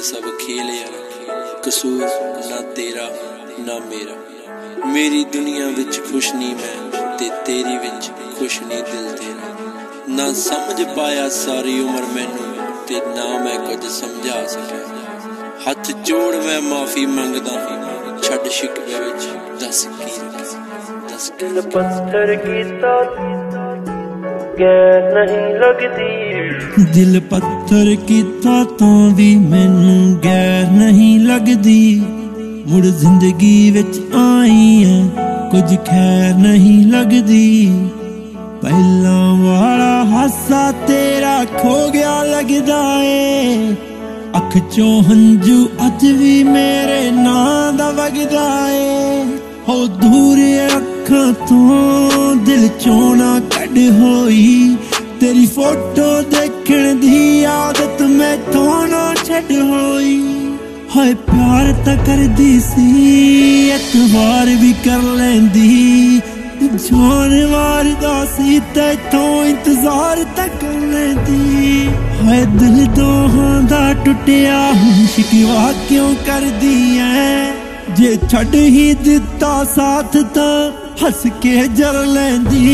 सब खेल यारा, कसूर ना तेरा ना मेरा। मेरी दुनिया विच खुश नहीं मैं ते तेरी विच खुश नहीं दिल तेरा। ना समझ पाया सारी उम्र मैनू ते ना मैं कुछ समझा सकिया। हथ जोड़ मैं माफी मंगदा छड़ शिकवे विच दस की दस। दिल पत्थर कीता गैर नहीं लगदी, दिल पत्थर कीता तां भी मैनू गैर नहीं लगदी। मुड़ जिंदगी विच आई है कुछ खैर नहीं लगदी। पहला वाला हासा तेरा खो गया लगदा ए, अख चों हंजू अज भी मेरे नां दा वगदा ए। हो दूर अखां तो दिल चों ना कढ होई, तेरी फोटो देखण दी आदत मैथों ना छड होई। हाय प्यार तां करदी सी एतबार भी कर लैंदी, जान मारदा सी तैथों इंतजार तां कर लैंदी। हाय दिल दोहां दा टुटिया हुण शिकवा क्यों करदी ऐ, जे छड़ ही दिता साथ तां हस के जर लैंदी।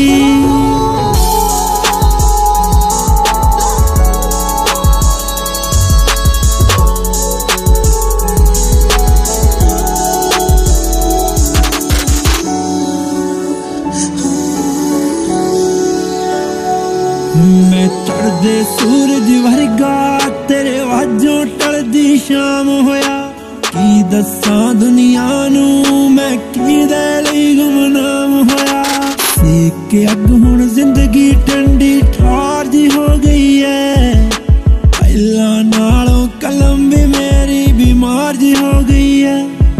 मैं चढ़दे सूरज वर्गा तेरे वाजों टलदी शाम होया। की दसां दुनिया नू मैं किदे लई गुमनाम होया। सेक के अग हुण जिंदगी ठंडी ठार जी हो गई है, पहला नालों कलम भी मेरी बीमार जी हो गई है।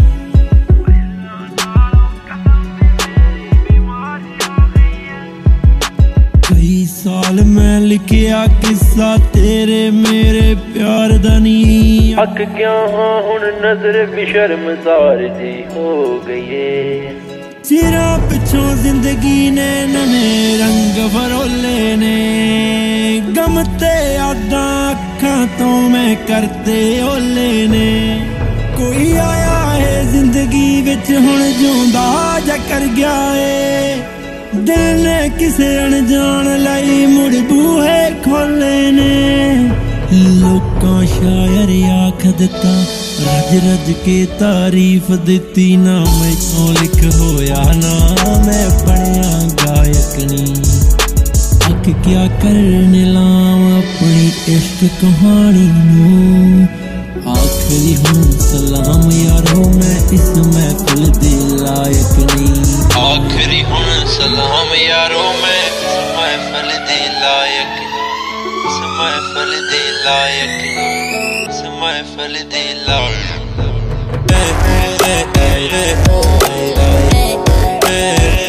साल मैं लिखिया किस्सा तेरे मेरे प्यार दा नी, अक क्या हाँ हुण नजर भी शर्मसार जी हो गई। चिरा पिछों जिंदगी ने नवे रंग फरोले ने, गम ते यादां अखां तो मैं करते ओले ने। कोई आया है जिंदगी विच हुण जिउंदा जा कर गया है, दिल ने किसे अनजान लाई मुड़ बूहे खोले ने। लोकां शायर आख दिता रज रज के तारीफ दिती, ना मैथों लिख होया ना मैं बनिया गायक नी। अक क्या करने लाम अपनी इश्क कहानी नू, आखिरी हुण सलाम यारो मैं इस महफिल दे लायक नी। आखिरी हुण सलाम यारो मैं इस महफिल दे लायक, इस महफिल दे लायक, इस महफिल दे लायक।